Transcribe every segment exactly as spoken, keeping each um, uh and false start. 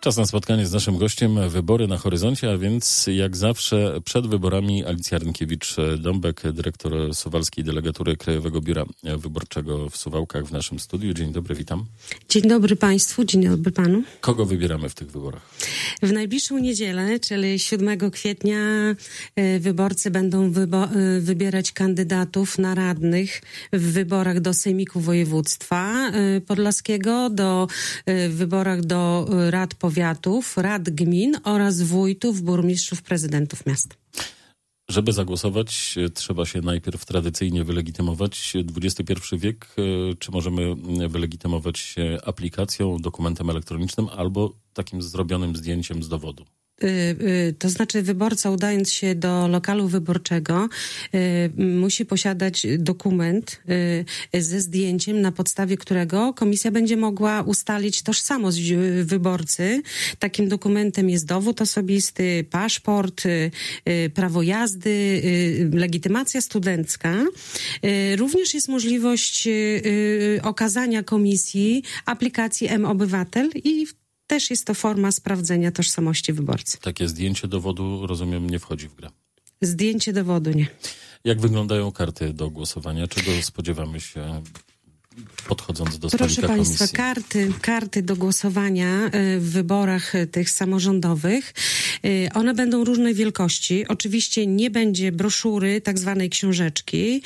Czas na spotkanie z naszym gościem. Wybory na horyzoncie, a więc jak zawsze przed wyborami Alicja Rynkiewicz-Dąbek, dyrektor Suwalskiej Delegatury Krajowego Biura Wyborczego w Suwałkach w naszym studiu. Dzień dobry, witam. Dzień dobry Państwu, dzień dobry Panu. Kogo wybieramy w tych wyborach? W najbliższą niedzielę, czyli siódmego kwietnia, wyborcy będą wybo- wybierać kandydatów na radnych w wyborach do Sejmiku Województwa Podlaskiego, do w wyborach do rad powiatów, rad gmin oraz wójtów, burmistrzów, prezydentów miast. Żeby zagłosować, trzeba się najpierw tradycyjnie wylegitymować. dwudziesty pierwszy wiek, czy możemy wylegitymować się aplikacją, dokumentem elektronicznym albo takim zrobionym zdjęciem z dowodu? To znaczy wyborca, udając się do lokalu wyborczego, musi posiadać dokument ze zdjęciem, na podstawie którego komisja będzie mogła ustalić tożsamość wyborcy. Takim dokumentem jest dowód osobisty, paszport, prawo jazdy, legitymacja studencka. Również jest możliwość okazania komisji aplikacji M-Obywatel i też jest to forma sprawdzenia tożsamości wyborcy. Takie zdjęcie dowodu, rozumiem, nie wchodzi w grę. Zdjęcie dowodu nie. Jak wyglądają karty do głosowania? Czego spodziewamy się, podchodząc do stolika Proszę Państwa, komisji? karty, karty do głosowania w wyborach tych samorządowych, one będą różnej wielkości. Oczywiście nie będzie broszury, tak zwanej książeczki.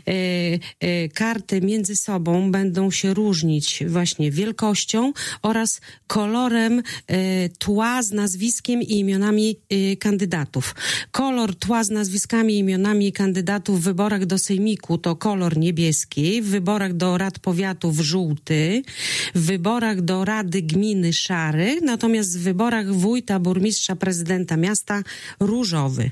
Karty między sobą będą się różnić właśnie wielkością oraz kolorem tła z nazwiskiem i imionami kandydatów. Kolor tła z nazwiskami i imionami kandydatów w wyborach do Sejmiku to kolor niebieski, w wyborach do rad powiatów żółty, w wyborach do Rady Gminy szary, natomiast w wyborach wójta, burmistrza, prezydenta miasta różowy.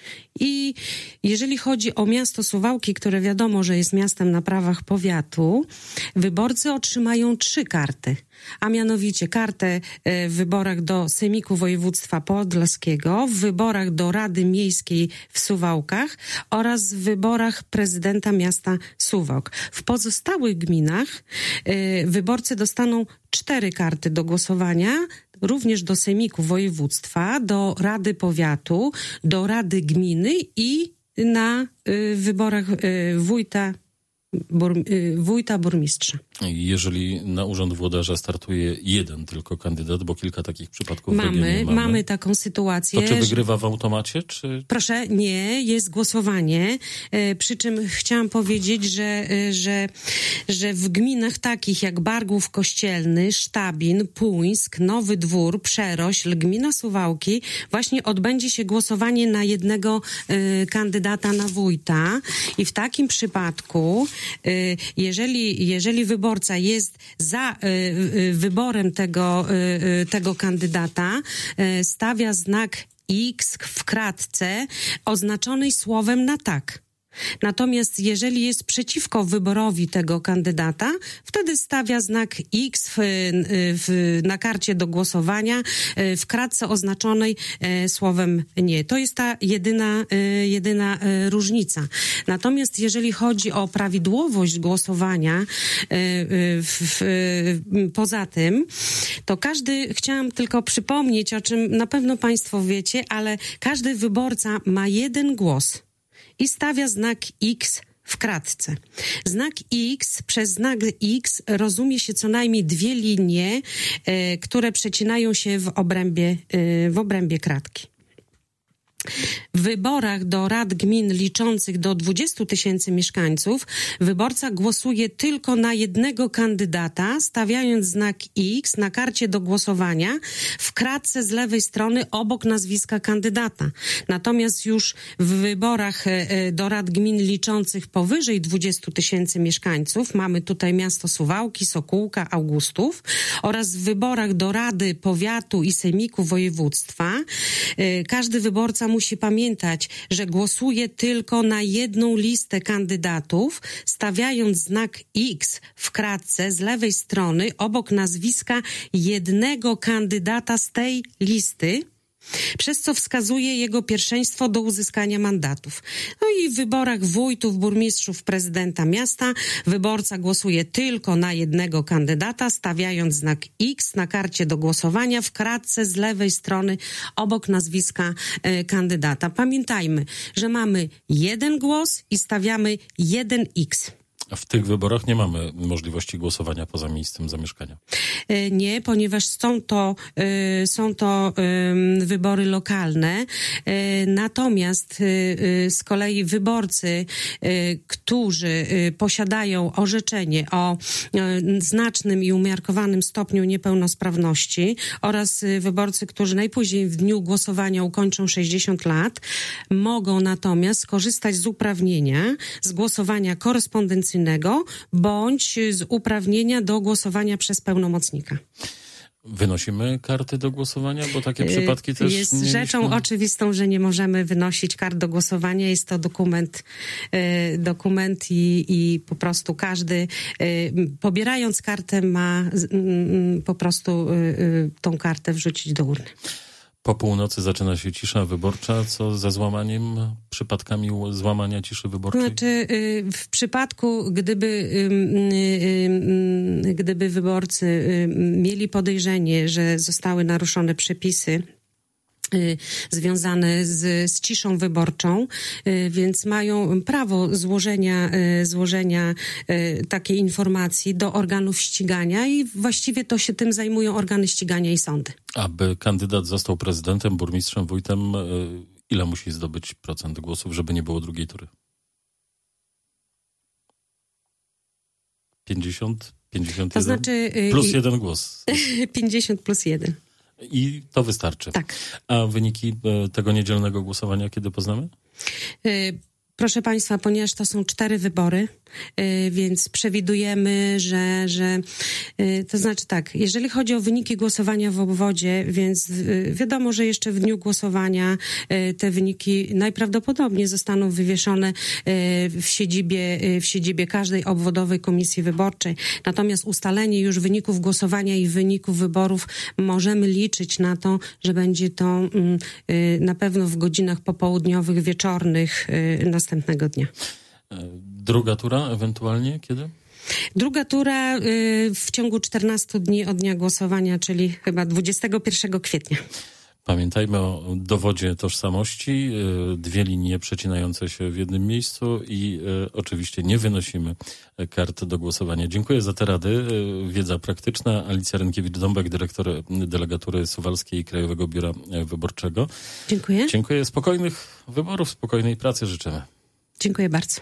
I jeżeli chodzi o miasto Suwałki, które wiadomo, że jest miastem na prawach powiatu, wyborcy otrzymają trzy karty, a mianowicie kartę w wyborach do Sejmiku Województwa Podlaskiego, w wyborach do Rady Miejskiej w Suwałkach oraz w wyborach prezydenta miasta Suwałk. W pozostałych gminach wyborcy dostaną cztery karty do głosowania, również do Sejmiku Województwa, do Rady Powiatu, do Rady Gminy i na y, wyborach y, wójta, bur, y, wójta, burmistrza. Jeżeli na urząd włodarza startuje jeden tylko kandydat, bo kilka takich przypadków mamy, mamy. Mamy taką sytuację. To czy wygrywa w automacie, czy... Proszę, nie, jest głosowanie, e, przy czym chciałam powiedzieć, że, e, że, że w gminach takich jak Bargłów Kościelny, Sztabin, Puńsk, Nowy Dwór, Przerośl, gmina Suwałki, właśnie odbędzie się głosowanie na jednego e, kandydata na wójta i w takim przypadku, e, jeżeli, jeżeli wyborca jest za y, y, wyborem tego, y, tego kandydata, y, stawia znak X w kratce oznaczonej słowem na tak. Natomiast jeżeli jest przeciwko wyborowi tego kandydata, wtedy stawia znak X w, w, na karcie do głosowania w kratce oznaczonej słowem nie. To jest ta jedyna, jedyna różnica. Natomiast jeżeli chodzi o prawidłowość głosowania, w, w, poza tym, to każdy, chciałam tylko przypomnieć, o czym na pewno Państwo wiecie, ale każdy wyborca ma jeden głos i stawia znak X w kratce. Znak X, przez znak X rozumie się co najmniej dwie linie, e, które przecinają się w obrębie, e, w obrębie kratki. W wyborach do rad gmin liczących do dwudziestu tysięcy mieszkańców wyborca głosuje tylko na jednego kandydata, stawiając znak X na karcie do głosowania w kratce z lewej strony obok nazwiska kandydata. Natomiast już w wyborach do rad gmin liczących powyżej dwudziestu tysięcy mieszkańców, mamy tutaj miasto Suwałki, Sokółka, Augustów, oraz w wyborach do Rady Powiatu i Sejmiku Województwa każdy wyborca musi pamiętać, że głosuje tylko na jedną listę kandydatów, stawiając znak X w kratce z lewej strony obok nazwiska jednego kandydata z tej listy. przez co wskazuje jego pierwszeństwo do uzyskania mandatów. No i w wyborach wójtów, burmistrzów, prezydenta miasta wyborca głosuje tylko na jednego kandydata, stawiając znak X na karcie do głosowania w kratce z lewej strony obok nazwiska e, kandydata. Pamiętajmy, że mamy jeden głos i stawiamy jeden X. A w tych wyborach nie mamy możliwości głosowania poza miejscem zamieszkania. Nie, ponieważ są to, są to wybory lokalne. Natomiast z kolei wyborcy, którzy posiadają orzeczenie o znacznym i umiarkowanym stopniu niepełnosprawności oraz wyborcy, którzy najpóźniej w dniu głosowania ukończą sześćdziesiąt lat, mogą natomiast skorzystać z uprawnienia z głosowania korespondencyjnego bądź z uprawnienia do głosowania przez pełnomocnika. Wynosimy karty do głosowania, bo takie przypadki też jest mieliśmy... rzeczą oczywistą, że nie możemy wynosić kart do głosowania. Jest to dokument, y, dokument i, i po prostu każdy y, pobierając kartę ma y, y, po prostu y, y, tą kartę wrzucić do urny. Po północy zaczyna się cisza wyborcza. Co ze złamaniem, przypadkami złamania ciszy wyborczej? Znaczy, w przypadku, gdyby, gdyby wyborcy mieli podejrzenie, że zostały naruszone przepisy związane z, z ciszą wyborczą, więc mają prawo złożenia, złożenia takiej informacji do organów ścigania i właściwie to się tym zajmują organy ścigania i sądy. Aby kandydat został prezydentem, burmistrzem, wójtem, ile musi zdobyć procent głosów, żeby nie było drugiej tury? pięćdziesiąt? pięćdziesiąt jeden? To znaczy... Plus jeden głos. pięćdziesiąt plus jeden. I to wystarczy. Tak. A wyniki tego niedzielnego głosowania kiedy poznamy? Y- Proszę Państwa, ponieważ to są cztery wybory, yy, więc przewidujemy, że, że yy, to znaczy tak, jeżeli chodzi o wyniki głosowania w obwodzie, więc yy, wiadomo, że jeszcze w dniu głosowania yy, te wyniki najprawdopodobniej zostaną wywieszone yy, w siedzibie, yy, w siedzibie każdej obwodowej komisji wyborczej. Natomiast ustalenie już wyników głosowania i wyników wyborów możemy liczyć na to, że będzie to yy, na pewno w godzinach popołudniowych, wieczornych yy, następnego dnia. Druga tura ewentualnie kiedy? Druga tura y, w ciągu czternastu dni od dnia głosowania, czyli chyba dwudziestego pierwszego kwietnia. Pamiętajmy o dowodzie tożsamości, dwie linie przecinające się w jednym miejscu i e, oczywiście nie wynosimy kart do głosowania. Dziękuję za te rady. Wiedza praktyczna. Alicja Rynkiewicz-Dąbek, dyrektor delegatury Suwalskiej Krajowego Biura Wyborczego. Dziękuję. Dziękuję. Spokojnych wyborów, spokojnej pracy życzymy. Dziękuję bardzo.